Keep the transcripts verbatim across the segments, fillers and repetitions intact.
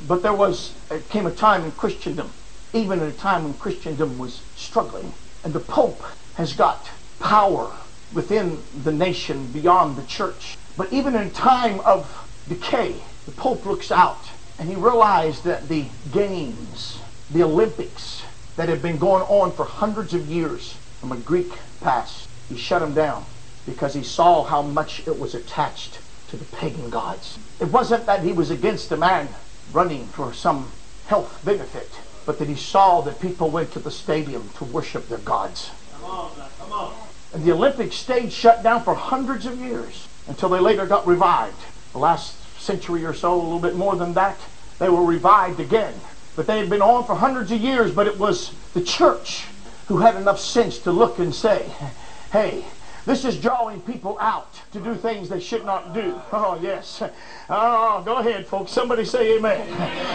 But there was, it came a time in Christendom, even at a time when Christendom was struggling, and the Pope has got power within the nation beyond the church. But even in time of decay, the Pope looks out and he realized that the games, the Olympics that had been going on for hundreds of years from a Greek past, he shut them down because he saw how much it was attached to the pagan gods. It wasn't that he was against the man running for some health benefit, but that he saw that people went to the stadium to worship their gods. Come on, come on. And the Olympics stayed shut down for hundreds of years until they later got revived. The last century or so, a little bit more than that, they were revived again. But they had been on for hundreds of years, but it was the church who had enough sense to look and say, hey, this is drawing people out to do things they should not do. Oh, yes. Oh, go ahead, folks. Somebody say amen.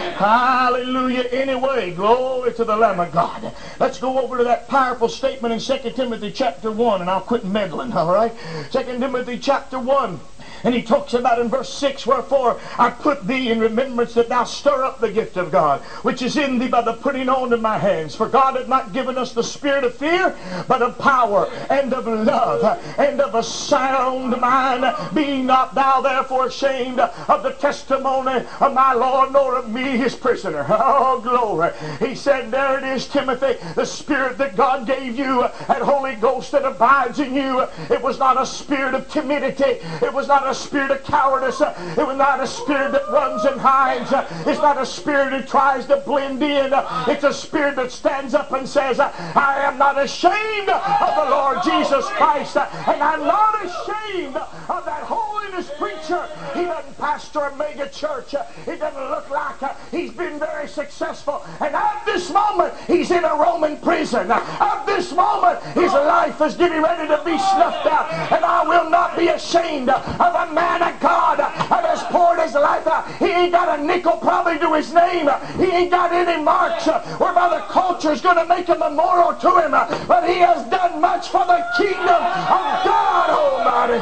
Hallelujah. Anyway, glory to the Lamb of God. Let's go over to that powerful statement in Second Timothy chapter one, and I'll quit meddling, all right? Second Timothy chapter one. And he talks about in verse six, wherefore I put thee in remembrance that thou stir up the gift of God, which is in thee by the putting on of my hands. For God hath not given us the spirit of fear, but of power and of love and of a sound mind. Be not thou therefore ashamed of the testimony of my Lord, nor of me his prisoner. Oh, glory. He said, there it is, Timothy, the spirit that God gave you, that Holy Ghost that abides in you. It was not a spirit of timidity. It was not a spirit of cowardice. It was not a spirit that runs and hides. It's not a spirit that tries to blend in. It's a spirit that stands up and says, I am not ashamed of the Lord Jesus Christ, and I'm not ashamed of that holiness preacher. He doesn't pastor a mega church. It doesn't look like he's been very successful, and at this moment he's in a Roman prison. At this moment his life is getting ready to be snuffed out, and I will not be ashamed of a man of God that has poured his life out. He ain't got a nickel probably to his name. He ain't got any marks whereby the culture is going to make a memorial to him, but he has done much for the kingdom of God Almighty.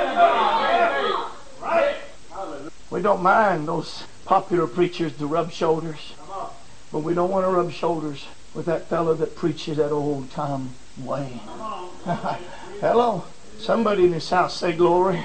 We don't mind those popular preachers to rub shoulders, but we don't want to rub shoulders with that fellow that preaches that old time way. Hello. Somebody in this house say glory.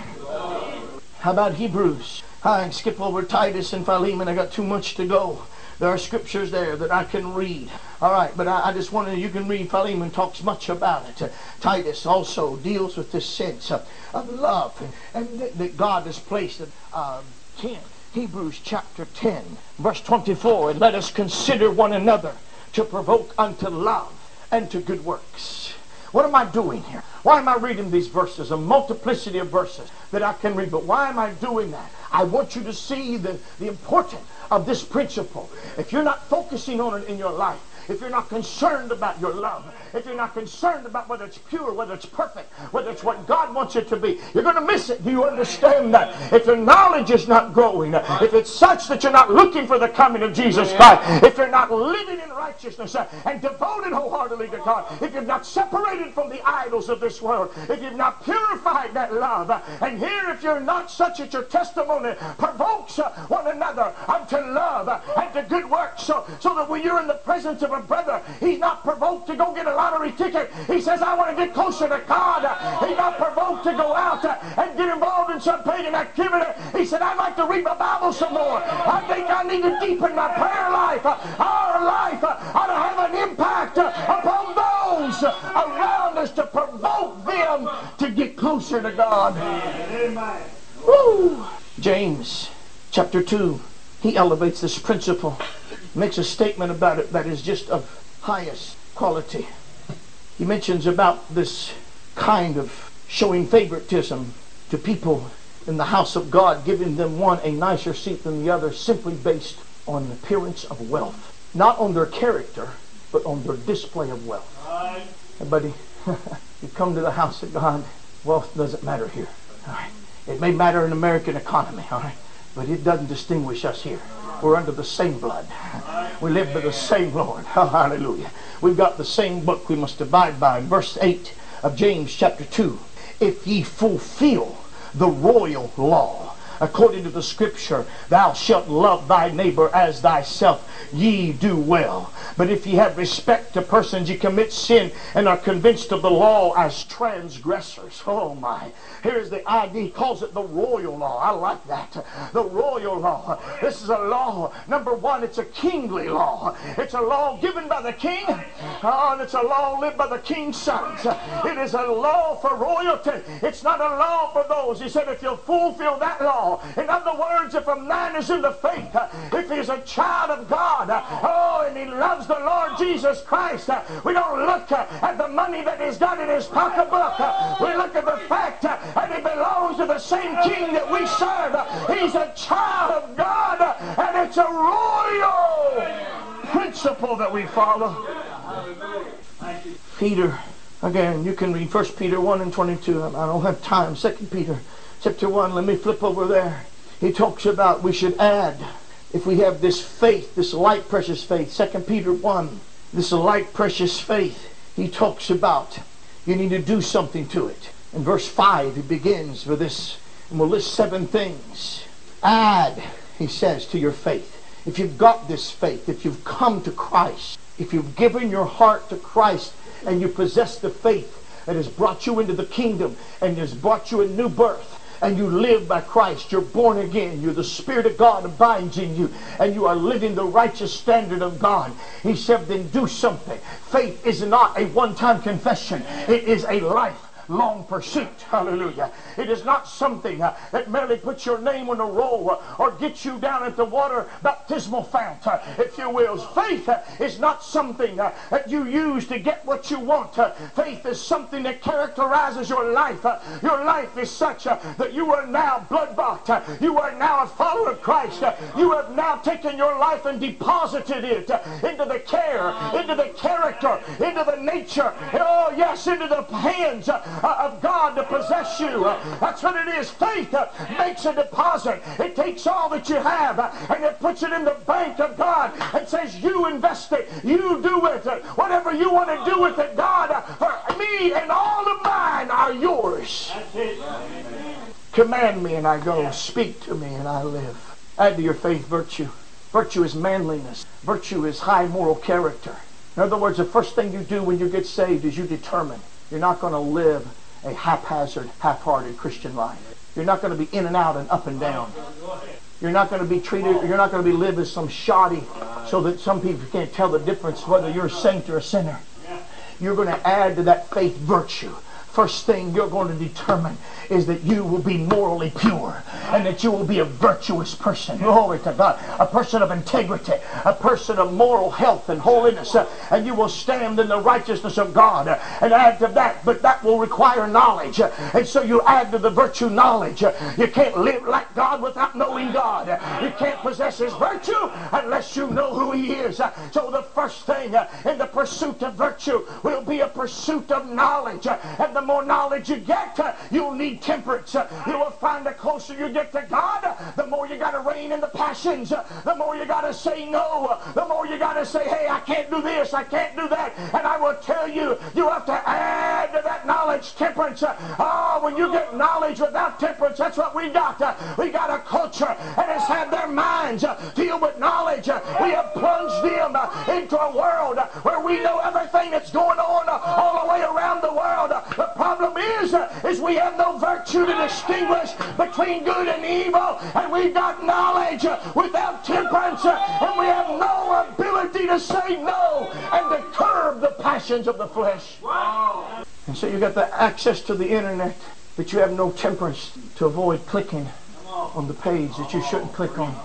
How about Hebrews? I can skip over Titus and Philemon. I got too much to go. There are scriptures there that I can read. All right, but I, I just wanted, you can read. Philemon talks much about it. Uh, Titus also deals with this sense of, of love and, and that, that God has placed in uh, ten. Hebrews chapter ten, verse twenty-four. And let us consider one another to provoke unto love and to good works. What am I doing here? Why am I reading these verses? A multiplicity of verses that I can read. But why am I doing that? I want you to see the, the importance of this principle. If you're not focusing on it in your life, if you're not concerned about your love, if you're not concerned about whether it's pure, whether it's perfect, whether it's what God wants it to be, you're going to miss it. Do you understand that? If your knowledge is not growing, if it's such that you're not looking for the coming of Jesus Christ, if you're not living in righteousness and devoted wholeheartedly to God, if you've not separated from the idols of this world, if you've not purified that love, and here if you're not such that your testimony provokes one another unto love and to good works, so, so that when you're in the presence of a brother, he's not provoked to go get a lottery ticket. He says, I want to get closer to God. He's not provoked to go out and get involved in some pagan activity. He said, I'd like to read my Bible some more. I think I need to deepen my prayer life. Our life ought to have an impact upon those around us to provoke them to get closer to God. Amen. Woo. James chapter two, he elevates this principle, makes a statement about it that is just of highest quality. He mentions about this kind of showing favoritism to people in the house of God, giving them one a nicer seat than the other simply based on the appearance of wealth. Not on their character, but on their display of wealth. Right. Hey, buddy, you come to the house of God, wealth doesn't matter here. All right. It may matter in the American economy, all right, but it doesn't distinguish us here. We're under the same blood. We live by the same Lord. Oh, hallelujah. We've got the same book we must abide by. In verse eight of James chapter two, if ye fulfill the royal law. according to the scripture, thou shalt love thy neighbor as thyself. Ye do well. But if ye have respect to persons, ye commit sin and are convinced of the law as transgressors. Oh my. Here's the idea. He calls it the royal law. I like that. The royal law. This is a law. Number one, it's a kingly law. It's a law given by the king. Oh, and it's a law lived by the king's sons. It is a law for royalty. It's not a law for those. He said if you'll fulfill that law. In other words, if a man is in the faith, if he's a child of God, oh, and he loves the Lord Jesus Christ, we don't look at the money that he's got in his pocketbook. We look at the fact that he belongs to the same king that we serve. He's a child of God, and it's a royal principle that we follow. Peter, again, you can read First Peter one and twenty-two. I don't have time. Second Peter chapter one, let me flip over there. He talks about we should add, if we have this faith, this light precious faith, Second Peter one, this light precious faith, he talks about you need to do something to it. In verse five, he begins with this, and we'll list seven things. Add, he says, to your faith. If you've got this faith, if you've come to Christ, if you've given your heart to Christ, and you possess the faith that has brought you into the kingdom, and has brought you a new birth, and you live by Christ, you're born again, you're the Spirit of God abides in you, and you are living the righteous standard of God. He said, then do something. Faith is not a one-time confession. It is a life long pursuit. Hallelujah. It is not something uh, that merely puts your name on a roll uh, or gets you down at the water baptismal fount, uh, if you will. Faith uh, is not something uh, that you use to get what you want. Uh, faith is something that characterizes your life. Uh, your life is such uh, that you are now blood-bought. Uh, you are now a follower of Christ. Uh, you have now taken your life and deposited it uh, into the care, into the character, into the nature, oh yes, into the hands uh, of God to possess you. That's what it is. Faith makes a deposit. It takes all that you have and it puts it in the bank of God and says, you invest it. You do with it whatever you want to do with it. God, for me and all of mine are yours. Command me and I go. Speak to me and I live. Add to your faith virtue. Virtue is manliness. Virtue is high moral character. In other words, the first thing you do when you get saved is you determine you're not going to live a haphazard, half-hearted Christian life. You're not going to be in and out and up and down. You're not going to be treated, you're not going to be live as some shoddy so that some people can't tell the difference whether you're a saint or a sinner. You're going to add to that faith virtue. First thing you're going to determine is that you will be morally pure and that you will be a virtuous person. Glory to God. A person of integrity. A person of moral health and holiness. Uh, and you will stand in the righteousness of God uh, and add to that. But that will require knowledge. Uh, and so you add to the virtue knowledge. Uh, you can't live like God without knowing God. Uh, you can't possess His virtue unless you know who He is. Uh, so the first thing uh, in the pursuit of virtue will be a pursuit of knowledge. Uh, and the more knowledge you get, uh, you'll need temperance. Uh, you will find the closer you get to God, uh, the more you got to rein in the passions. Uh, the more you got to say no. Uh, the more you got to say, hey, I can't do this, I can't do that. And I will tell you, you have to add to that knowledge temperance. Uh, oh, when you get knowledge without temperance, that's what we got. Uh, we got a culture that has had their minds uh, filled with knowledge. Uh, we have plunged them uh, into a world uh, where we know everything that's going on uh, all the way around the world. Uh, the problem is, uh, is we have no virtue to distinguish between good and evil, and we've got knowledge uh, without temperance, uh, and we have no ability to say no and to curb the passions of the flesh. Wow. And so you got the access to the internet, but you have no temperance to avoid clicking on the page that you shouldn't click on.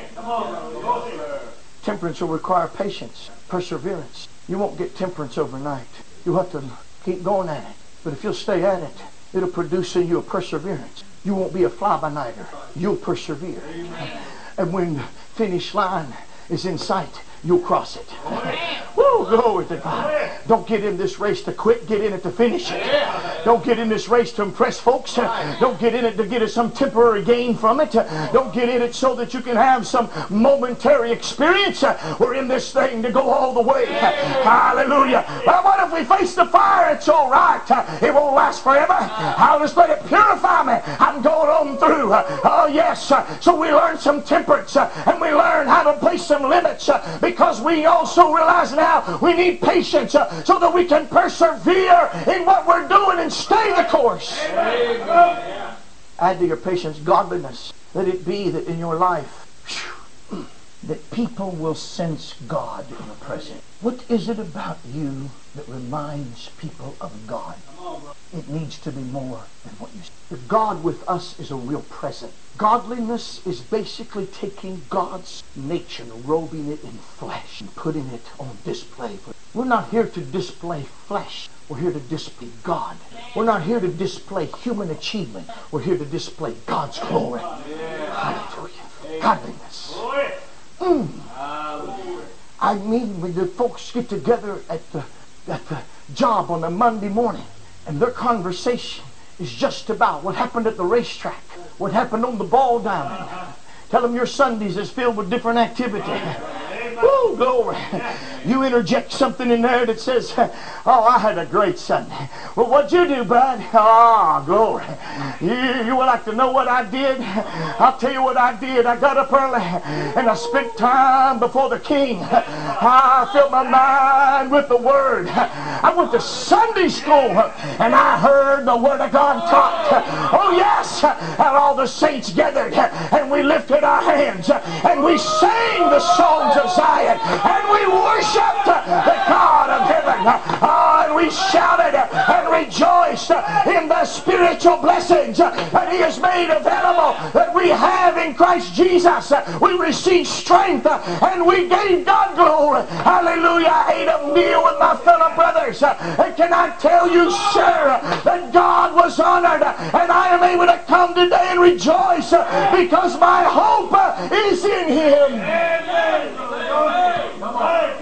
Temperance will require patience, perseverance. You won't get temperance overnight. You'll have to keep going at it. But if you'll stay at it, it'll produce in you a perseverance. You won't be a fly-by-nighter. You'll persevere. Amen. And when the finish line is in sight, you'll cross it. Woo! Woo! Glory to God. Don't get in this race to quit. Get in it to finish it. Don't get in this race to impress folks. Don't get in it to get some temporary gain from it. Don't get in it so that you can have some momentary experience. We're in this thing to go all the way. Hallelujah. Well, what if we face the fire? It's all right. It won't last forever. I'll just let it purify me. I'm going on through. Oh, yes. So we learn some temperance and we learn how to place some limits because we also realize now we need patience so that we can persevere in what we're doing and stay the course. Add to your patience godliness. Let it be that in your life whew, that people will sense God in your presence. What is it about you that reminds people of God? It needs to be more than what you see. The God with us is a real present. Godliness is basically taking God's nature, robing it in flesh, and putting it on display. We're not here to display flesh. We're here to display God. We're not here to display human achievement. We're here to display God's glory. Hallelujah. Godliness. Mm. I mean, when the folks get together at the, at the job on a Monday morning, and their conversation is just about what happened at the racetrack, what happened on the ball diamond. Tell them your Sundays is filled with different activity. Woo, glory. You interject something in there that says, oh, I had a great Sunday. Well, what'd you do, bud? Ah, oh, glory. You, you would like to know what I did? I'll tell you what I did. I got up early and I spent time before the King. I filled my mind with the Word. I went to Sunday school and I heard the Word of God taught. Oh, yes. And all the saints gathered and we lifted our hands and we sang the songs of Zion and we worshiped the God of heaven. Oh, and we shouted and rejoiced in the spiritual blessings that He has made available that we have in Christ Jesus. We received strength and we gave God glory. Hallelujah. I ate a meal with my fellow brothers. And can I tell you, sir, that God was honored and I am able to come today and rejoice because my hope is in Him. Amen. Come on.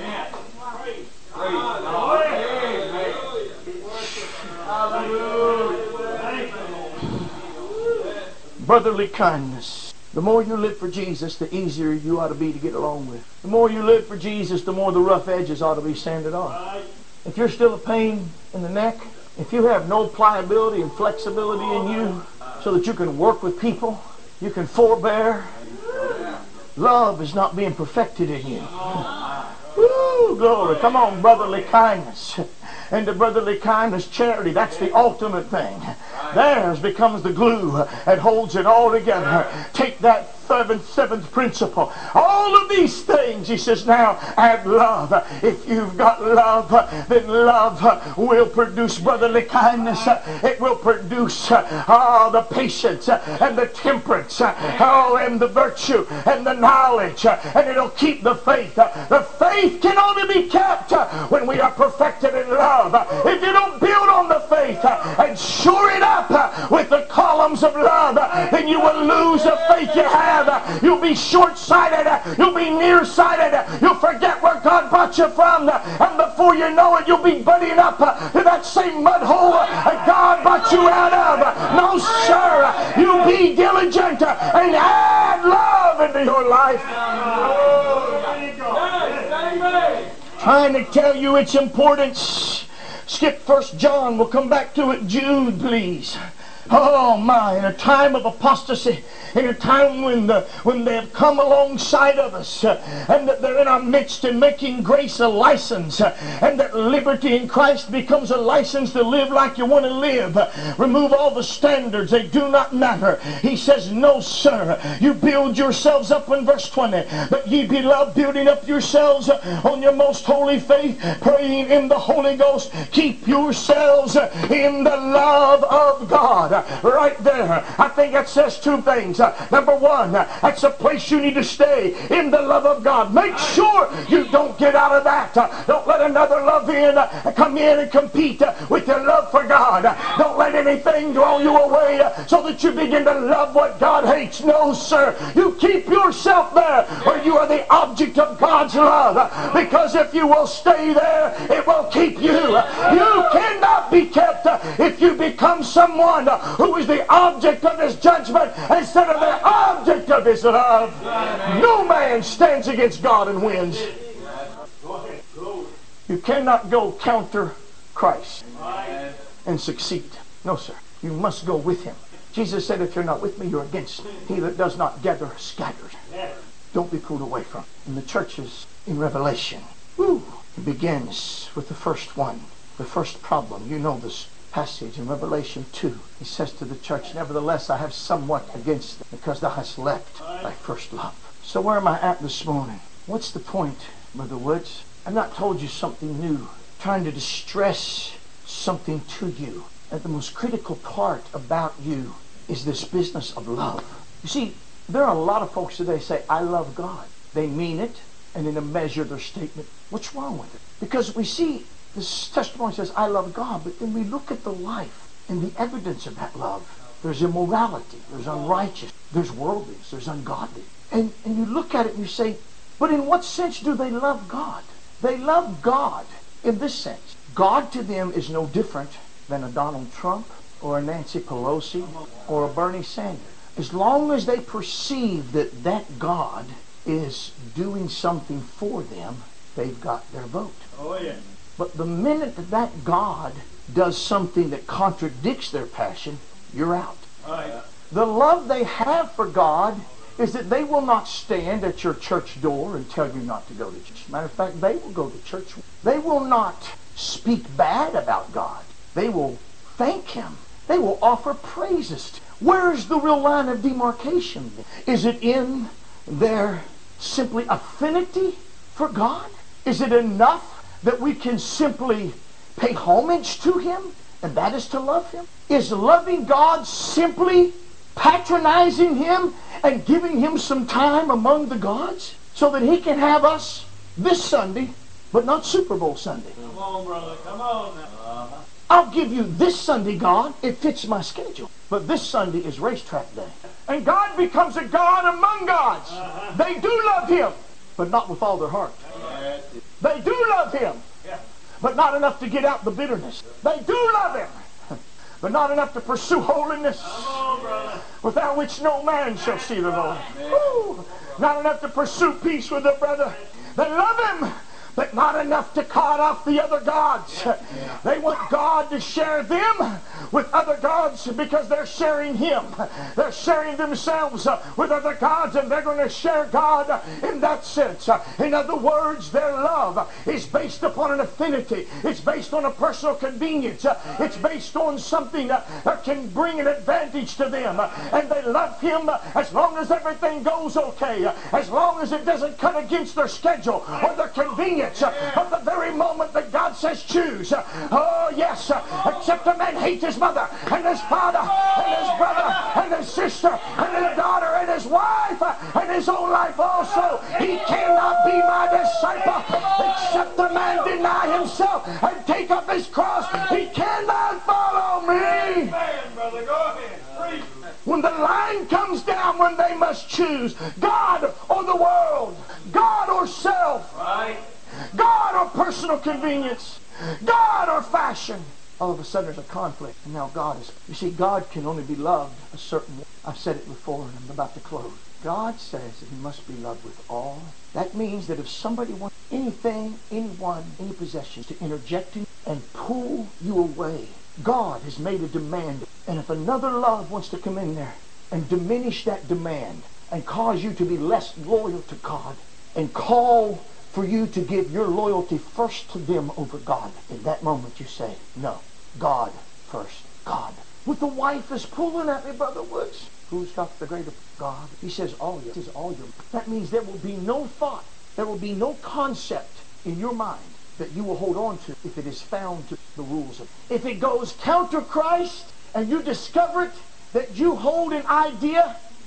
Brotherly kindness. The more you live for Jesus, the easier you ought to be to get along with. The more you live for Jesus, the more the rough edges ought to be sanded off. If you're still a pain in the neck, if you have no pliability and flexibility in you so that you can work with people, you can forbear, love is not being perfected in you. Woo, glory. Come on, brotherly kindness. And the brotherly kindness, charity, that's the ultimate thing. Theirs becomes the glue that holds it all together. Take that seventh, seventh principle. All of these things, he says, now add love. If you've got love, then love will produce brotherly kindness. It will produce oh, the patience and the temperance oh, and the virtue and the knowledge. And it'll keep the faith. The faith can only be kept when we are perfected in love. If you don't build on the faith and shore it up with the columns of love, then you will lose the faith you have. You'll be short-sighted. You'll be nearsighted. You'll forget where God brought you from. And before you know it, you'll be buddying up to that same mud hole that God brought you out of. No, sir. You be diligent and add love into your life. Trying to tell you its importance. Skip First John. We'll come back to it. Jude, please. Oh my, in a time of apostasy, in a time when the when they have come alongside of us uh, and that they're in our midst and making grace a license uh, and that liberty in Christ becomes a license to live like you want to live. Uh, remove all the standards, they do not matter. He says, no sir, you build yourselves up in verse twenty, but ye beloved, building up yourselves uh, on your most holy faith, praying in the Holy Ghost, keep yourselves uh, in the love of God. Uh, right there, I think that says two things. Uh, number one, uh, that's a place you need to stay in the love of God. Make sure you don't get out of that. Uh, don't let another love in uh, come in and compete uh, with your love for God. Uh, don't let anything draw you away uh, so that you begin to love what God hates. No, sir. You keep yourself there where you are the object of God's love. Uh, because if you will stay there, it will keep you. Uh, you cannot be kept uh, if you become someone uh, who is the object of His judgment instead of the object of His love. No man stands against God and wins. You cannot go counter Christ and succeed. No, sir. You must go with Him. Jesus said, if you're not with me, you're against me. He that does not gather scatters. Don't be pulled away from. In the churches in Revelation, woo, it begins with the first one. The first problem. You know this passage in Revelation two. He says to the church, nevertheless, I have somewhat against thee, because thou hast left thy first love. So where am I at this morning? What's the point, Brother Woods? I've not told you something new. I'm trying to distress something to you. And the most critical part about you is this business of love. You see, there are a lot of folks today say, I love God. They mean it, and in a measure their statement. What's wrong with it? Because we see this testimony says, I love God, but then we look at the life and the evidence of that love. There's immorality, there's unrighteous, there's worldliness, there's ungodly. And, and you look at it and you say, but in what sense do they love God? They love God in this sense. God to them is no different than a Donald Trump or a Nancy Pelosi or a Bernie Sanders. As long as they perceive that that God is doing something for them, they've got their vote. Oh, yeah. But the minute that that God does something that contradicts their passion, you're out. Right. The love they have for God is that they will not stand at your church door and tell you not to go to church. Matter of fact, they will go to church. They will not speak bad about God. They will thank Him. They will offer praises to Him. Where's the real line of demarcation? Is it in their simply affinity for God? Is it enough that we can simply pay homage to Him, and that is to love Him? Is loving God simply patronizing Him and giving Him some time among the gods so that He can have us this Sunday, but not Super Bowl Sunday? Come on, brother. Come on now. Uh-huh. I'll give you this Sunday, God. It fits my schedule. But this Sunday is racetrack day. And God becomes a God among gods. Uh-huh. They do love Him, but not with all their heart. Uh-huh. They do love Him, Yeah. but not enough to get out the bitterness. They do love Him, but not enough to pursue holiness, Come on, brother. without which no man shall see the Lord. Woo. Not enough to pursue peace with their brother. They love Him, but not enough to cut off the other gods. They want God to share them with other gods because they're sharing Him. They're sharing themselves with other gods, and they're going to share God in that sense. In other words, their love is based upon an affinity. It's based on a personal convenience. It's based on something that can bring an advantage to them. And they love Him as long as everything goes okay, as long as it doesn't cut against their schedule or their convenience. But the very moment that God says choose, oh yes, except a man hate his mother and his father and his brother and his sister and his daughter and his wife and his own life also, he cannot be my disciple. Except a man deny himself and take up his cross, he cannot follow me. Amen, brother. Go ahead. Preach. When the line comes down, when they must choose God or the world, God or self, Right. God or personal convenience, God or fashion, all of a sudden there's a conflict. And now God is, you see, God can only be loved a certain way. I've said it before and I'm about to close. God says that He must be loved with all. That means that if somebody wants anything, anyone, any possessions to interject in and pull you away, God has made a demand. And if another love wants to come in there and diminish that demand and cause you to be less loyal to God and call for you to give your loyalty first to them over God, in that moment you say, no, God first, God. With the wife is pulling at me, Brother Woods. Who's got the greater God? He says all your. He says all your. That means there will be no thought, there will be no concept in your mind that you will hold on to if it is found to the rules of. If it goes counter Christ and you discover it, that you hold an idea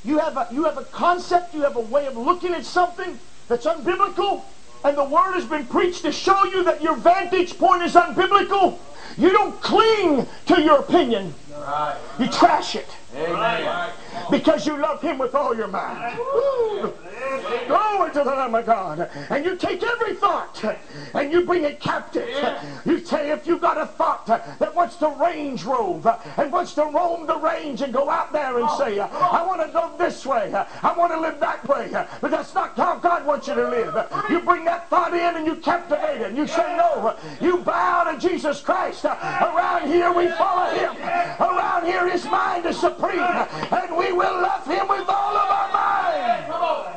You have a, you have a concept, you have a way of looking at something that's unbiblical, and the word has been preached to show you that your vantage point is unbiblical. You don't cling to your opinion. Right. You trash it. Amen. Because you love Him with all your mind. Woo. Glory to the Lamb of God. And you take every thought and you bring it captive. You say, if you got a thought that wants to range rove and wants to roam the range and go out there and say, I want to go this way, I want to live that way, but that's not how God wants you to live. You bring that thought in and you captivate it. You say, no, you bow to Jesus Christ. Around here we follow Him. Around here His mind is supreme, and we will love Him with all of our mind.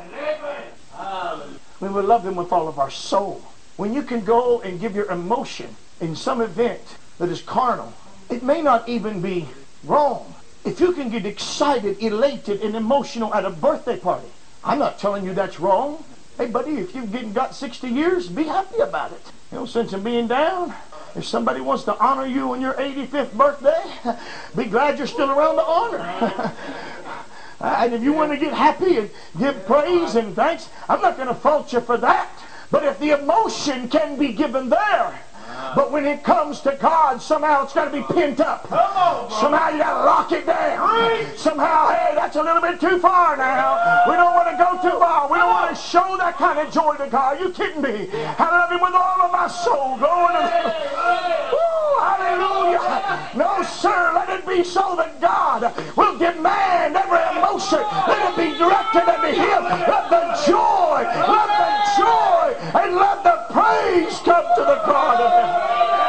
We will love Him with all of our soul. When you can go and give your emotion in some event that is carnal, it may not even be wrong. If you can get excited, elated, and emotional at a birthday party, I'm not telling you that's wrong. Hey, buddy, if you've getting, got sixty years, be happy about it. No sense in being down. If somebody wants to honor you on your eighty-fifth birthday, be glad you're still around to honor. And if you want to get happy and give praise and thanks, I'm not going to fault you for that. But if the emotion can be given there, but when it comes to God, somehow it's got to be pent up. Somehow you got to lock it down. Somehow, hey, that's a little bit too far now. We don't want to go too far. We don't want to show that kind of joy to God. Are you kidding me? I love Him with all of my soul. Going to... Woo, hallelujah. No, sir. Let it be so that God will demand every emotion. Let it be directed unto Him. Let the joy, let the joy, and let the praise come to the God of Him.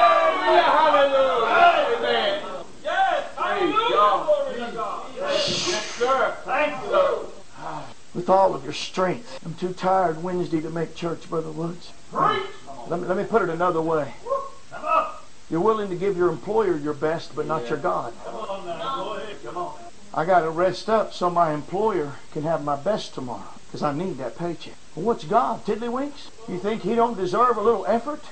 Hallelujah. Amen. Yes. Hallelujah. Yes, sir. Thank you, Lord. With all of your strength. I'm too tired Wednesday to make church, Brother Woods. Preach. Let me, let me put it another way. Come on. You're willing to give your employer your best, but not your God. Come on now. Go ahead. Come on. I got to rest up so my employer can have my best tomorrow, because I need that paycheck. Well, what's God, tiddlywinks? You think He don't deserve a little effort?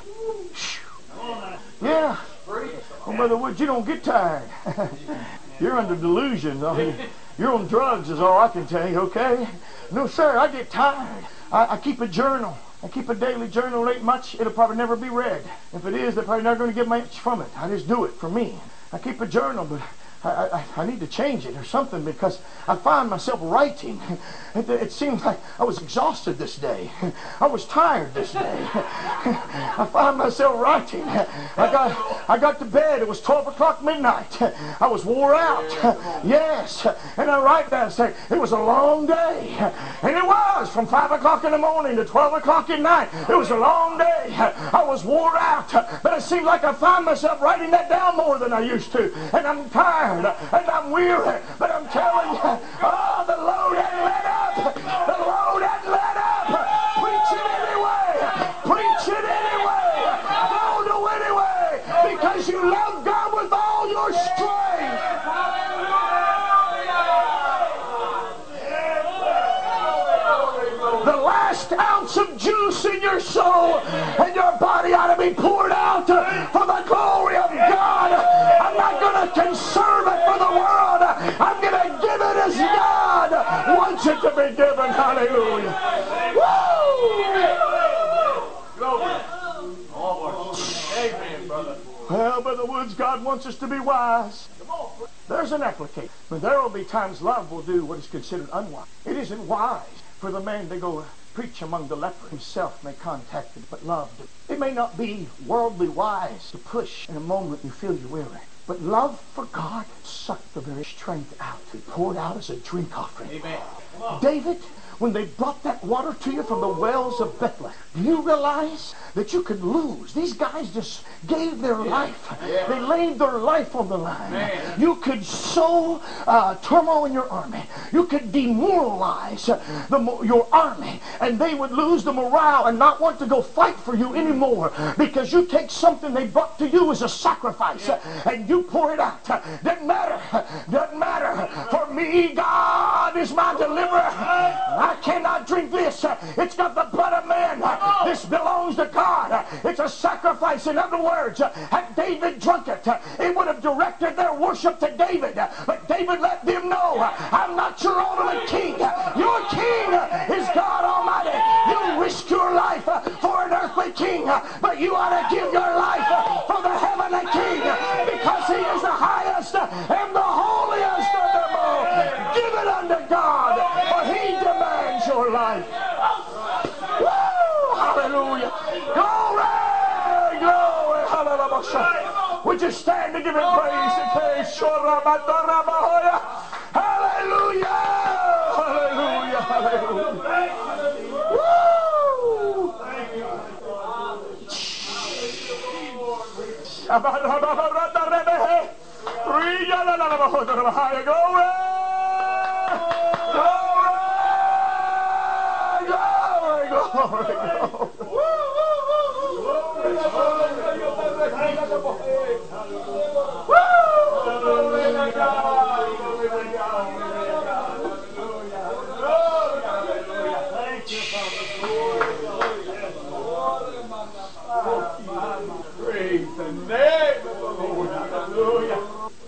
Yeah. Well, Brother Woods, you don't get tired. You're under delusion. I mean, you're on drugs is all I can tell you, okay? No, sir, I get tired. I, I keep a journal. I keep a daily journal. It ain't much. It'll probably never be read. If it is, they're probably not going to get much from it. I just do it for me. I keep a journal, but I, I, I need to change it or something, because I find myself writing. It, it seems like I was exhausted this day. I was tired this day. I find myself writing. I got I got to bed. It was twelve o'clock midnight. I was wore out. Yes. And I write down and say, it was a long day. And it was from five o'clock in the morning to twelve o'clock at night. It was a long day. I was wore out. But it seems like I find myself writing that down more than I used to. And I'm tired. And I'm weary, but I'm telling you, oh, the load hadn't let up. The load hadn't let up. Preach it anyway. Preach it anyway. Go do anyway, because you love God with all your strength. The last ounce of juice in your soul and your body ought to be poured out for the glory of God. I'm not going to conserve it for the world. I'm going to give it as God wants it to be given. Hallelujah. Woo! Amen, brother. Well, Brother Woods, God wants us to be wise. There's an application. But there will be times love will do what is considered unwise. It isn't wise for the man to go preach among the lepers himself may contact it, but love. It may not be worldly wise to push in a moment you feel you're weary. But love for God sucked the very strength out. It poured out as a drink offering. Amen. David, when they brought that water to you from the wells of Bethlehem, do you realize that you could lose? These guys just gave their yeah. life. Yeah. They laid their life on the line. Man. You could sow uh, turmoil in your army. You could demoralize uh, the, your army, and they would lose the morale and not want to go fight for you anymore, because you take something they brought to you as a sacrifice yeah. uh, and you pour it out. Uh, doesn't matter. Doesn't matter. For me, God is my deliverer. I cannot drink this. It's got the blood of man. This belongs to God. It's a sacrifice. In other words, had David drunk it, it would have directed their worship to David. But David let them know, I'm not your ultimate king. Your king is God Almighty. You risk your life for an earthly king, but you ought to give your life for the heavenly king, because he is the highest and the holiest of them all. Give it unto God, for he demands your life. Woo! Hallelujah. Glory! Glory! Hallelujah. Would you stand to give him praise? Hallelujah! Hallelujah! Hallelujah! Woo! Glory! Glory, glory. Praise the name of the Lord. Hallelujah.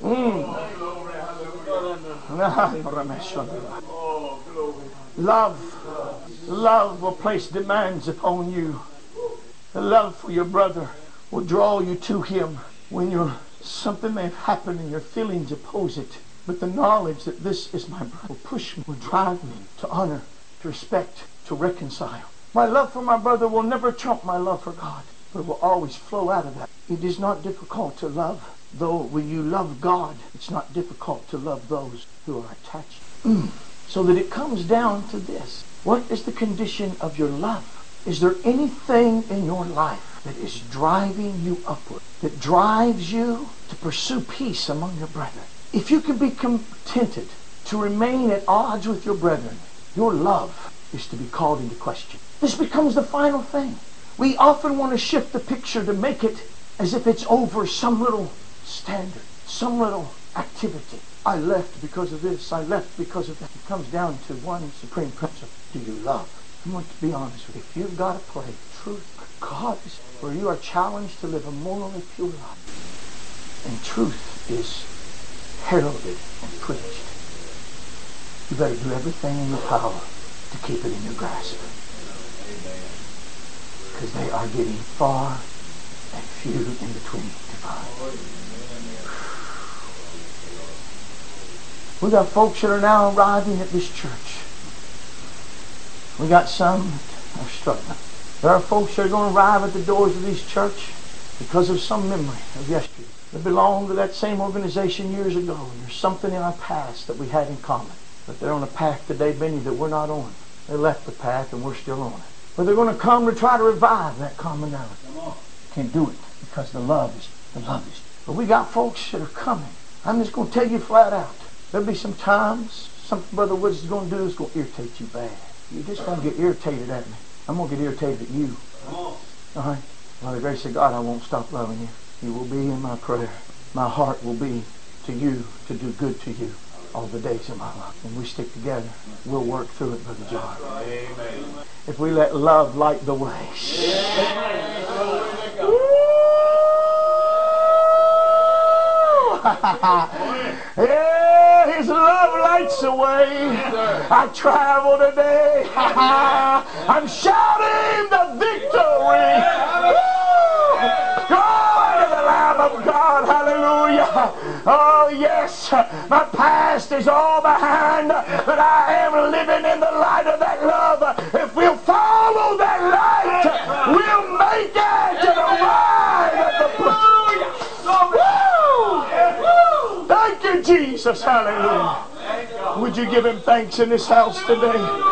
Love, love will place demands upon you. The love for your brother will draw you to him when you're, something may have happened and your feelings oppose it. But the knowledge that this is my brother will push me, will drive me to honor, to respect, to reconcile. My love for my brother will never trump my love for God, but it will always flow out of that. It is not difficult to love. Though when you love God, it's not difficult to love those who are attached. Mm. So that it comes down to this. What is the condition of your love? Is there anything in your life that is driving you upward, that drives you to pursue peace among your brethren? If you can be contented to remain at odds with your brethren, your love is to be called into question. This becomes the final thing. We often want to shift the picture to make it as if it's over some little standard, some little activity. I left because of this, I left because of that. It comes down to one supreme principle. Do you love? I want to be honest with you. If you've got a place, truth, God is where you are challenged to live a morally pure life, and truth is heralded and preached, you better do everything in your power to keep it in your grasp. Because they are getting far and few in between to find. We got folks that are now arriving at this church. We got some that are struggling. There are folks that are going to arrive at the doors of this church because of some memory of yesterday. They belong to that same organization years ago, and there's something in our past that we had in common. But they're on a path today, Benny, that we're not on. They left the path and we're still on it. But they're going to come to try to revive that commonality. Can't do it because the love is the love is. But we got folks that are coming. I'm just going to tell you flat out. There'll be some times something Brother Woods is going to do is going to irritate you bad. You're just going to get irritated at me. I'm going to get irritated at you. All right? By the grace of God, I won't stop loving you. You will be in my prayer. My heart will be to you, to do good to you all the days of my life. When we stick together, we'll work through it, Brother John. Amen. If we let love light the way. Yeah, His love lights the way. I travel today. I'm shouting the victory. Glory to the Lamb of God. Hallelujah. Oh yes, my past is all behind, but I am living in the light of that love. If we'll follow that light, we'll make it and arrive at the place. Thank you, Jesus. Hallelujah. Would you give Him thanks in this house today?